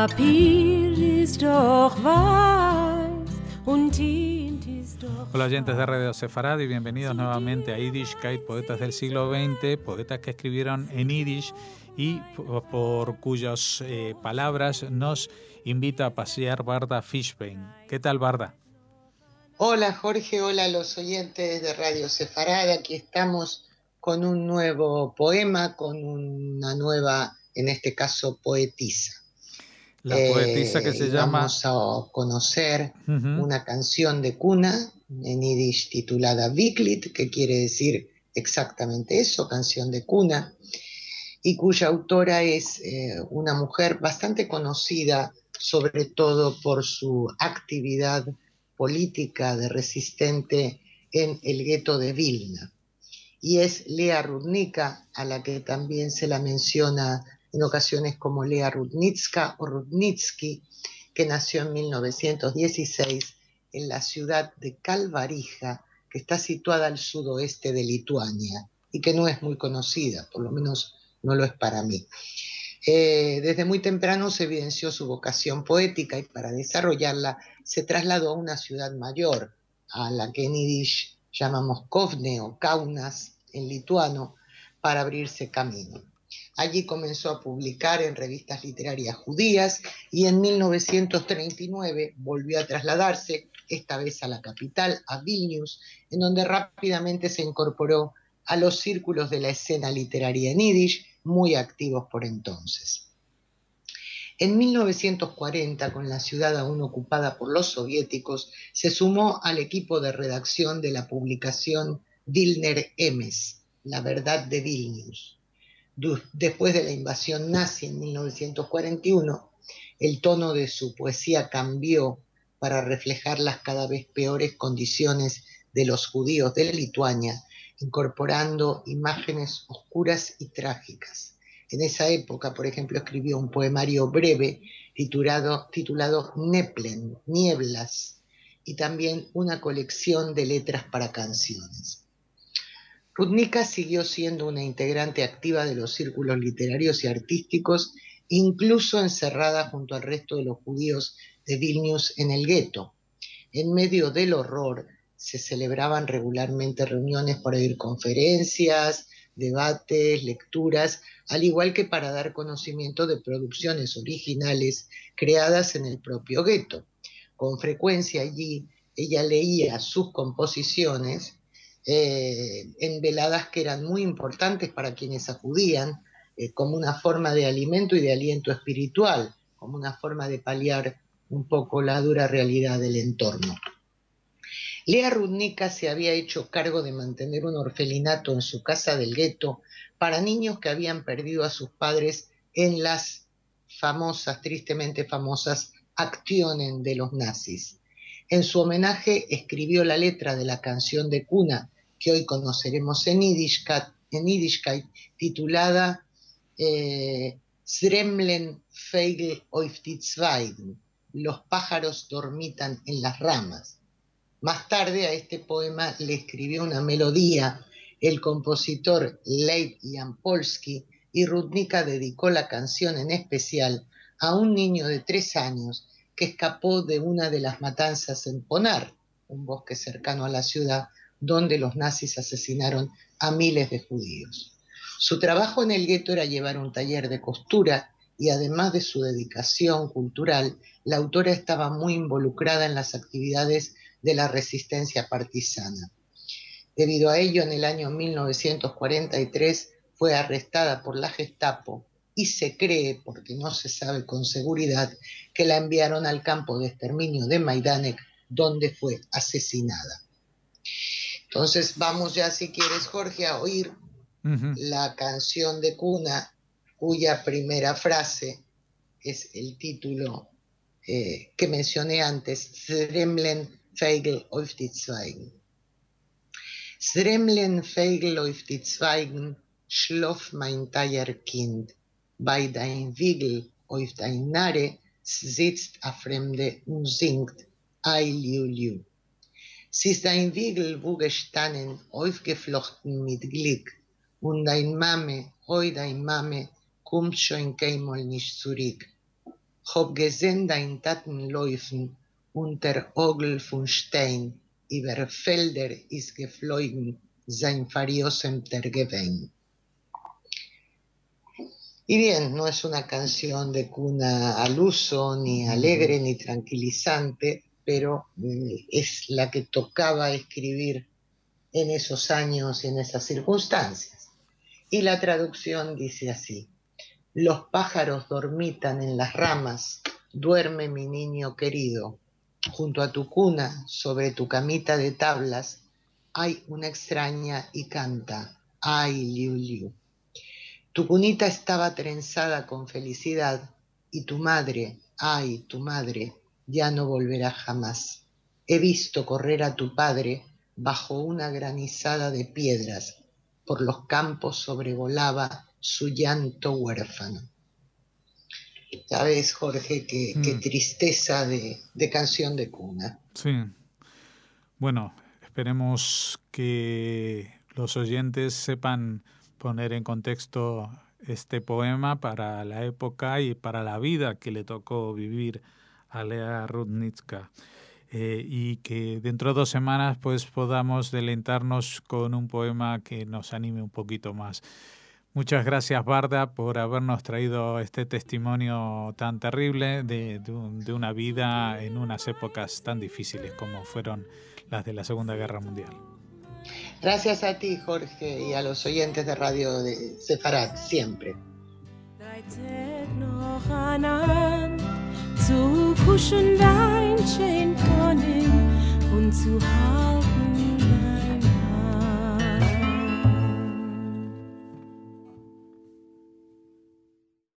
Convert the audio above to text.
Papier ist doch weiß und Tint ist doch. Hola oyentes de Radio Sefarad y bienvenidos nuevamente a Yiddishkeit, poetas del siglo XX, poetas que escribieron en Yiddish y por cuyas palabras nos invita a pasear Barda Fishbein. ¿Qué tal, Barda? Hola Jorge, hola a los oyentes de Radio Sefarad. Aquí estamos con un nuevo poema, con una nueva, en este caso, poetisa. La poetisa que se llama... Vamos a conocer una canción de cuna en Yiddish titulada Viklit, que quiere decir exactamente eso, canción de cuna, y cuya autora es una mujer bastante conocida, sobre todo por su actividad política de resistente en el gueto de Vilna. Y es Lea Rudnicka, a la que también se la menciona en ocasiones como Lea Rudnicka o Rudnitsky, que nació en 1916 en la ciudad de Kalvarija, que está situada al sudoeste de Lituania y que no es muy conocida, por lo menos no lo es para mí. Desde muy temprano se evidenció su vocación poética y para desarrollarla se trasladó a una ciudad mayor, a la que en Yiddish llamamos Kovne o Kaunas en lituano, para abrirse camino. Allí comenzó a publicar en revistas literarias judías y en 1939 volvió a trasladarse, esta vez a la capital, a Vilnius, en donde rápidamente se incorporó a los círculos de la escena literaria en Yiddish, muy activos por entonces. En 1940, con la ciudad aún ocupada por los soviéticos, se sumó al equipo de redacción de la publicación Vilner Emes, La Verdad de Vilnius. Después de la invasión nazi en 1941, el tono de su poesía cambió para reflejar las cada vez peores condiciones de los judíos de Lituania, incorporando imágenes oscuras y trágicas. En esa época, por ejemplo, escribió un poemario breve titulado Neplen, Nieblas, y también una colección de letras para canciones. Rudnicka siguió siendo una integrante activa de los círculos literarios y artísticos, incluso encerrada junto al resto de los judíos de Vilnius en el gueto. En medio del horror, se celebraban regularmente reuniones para oír conferencias, debates, lecturas, al igual que para dar conocimiento de producciones originales creadas en el propio gueto. Con frecuencia allí ella leía sus composiciones en veladas que eran muy importantes para quienes acudían, como una forma de alimento y de aliento espiritual, como una forma de paliar un poco la dura realidad del entorno. Lea Rudnicka se había hecho cargo de mantener un orfelinato en su casa del gueto para niños que habían perdido a sus padres en las tristemente famosas Aktionen de los nazis. En su homenaje escribió la letra de la canción de cuna que hoy conoceremos en Yiddishkeit, titulada Sremlen Feigl auf die Zweigen, los pájaros dormitan en las ramas. Más tarde a este poema le escribió una melodía el compositor Leib Jampolsky, y Rudnicka dedicó la canción en especial a un niño de 3 años que escapó de una de las matanzas en Ponar, un bosque cercano a la ciudad donde los nazis asesinaron a miles de judíos. Su trabajo en el gueto era llevar un taller de costura y además de su dedicación cultural, la autora estaba muy involucrada en las actividades de la resistencia partisana. Debido a ello, en el año 1943 fue arrestada por la Gestapo y se cree, porque no se sabe con seguridad, que la enviaron al campo de exterminio de Majdanek, donde fue asesinada. Entonces vamos ya, si quieres, Jorge, a oír la canción de cuna, cuya primera frase es el título que mencioné antes, Sremlen Feigl auf die Zweigen. Sremlen Feigl auf die Zweigen, schloff mein teuer Kind, bei dein Wiegel auf dein Nare sitzt a Fremde und singt, Ai liu liu. Sie ist dein Wiegel wo gestanden, aufgeflochten mit Glück, und dein Mame, hoi dein Mame, kommt schon keinmal nicht zurück. Hab gesehen dein Taten laufen unter Ogel von Stein, über Felder ist geflogen sein fariosem Tergewein. Y bien, no es una canción de cuna al uso, ni alegre, ni tranquilizante, pero es la que tocaba escribir en esos años y en esas circunstancias. Y la traducción dice así: los pájaros dormitan en las ramas, duerme mi niño querido, junto a tu cuna, sobre tu camita de tablas, hay una extraña y canta, ay, liu, liu. Tu cunita estaba trenzada con felicidad y tu madre, ay, tu madre, ya no volverá jamás. He visto correr a tu padre bajo una granizada de piedras. Por los campos sobrevolaba su llanto huérfano. ¿Sabes, Jorge, qué tristeza de canción de cuna? Sí. Bueno, esperemos que los oyentes sepan poner en contexto este poema para la época y para la vida que le tocó vivir a Lea Rudnitska, y que dentro de 2 semanas pues podamos deleitarnos con un poema que nos anime un poquito más. Muchas gracias, Barda, por habernos traído este testimonio tan terrible de una vida en unas épocas tan difíciles como fueron las de la Segunda Guerra Mundial. Gracias a ti, Jorge, y a los oyentes de Radio de Sefarad, siempre. Zu kuschen dein Schein von ihm und zu halten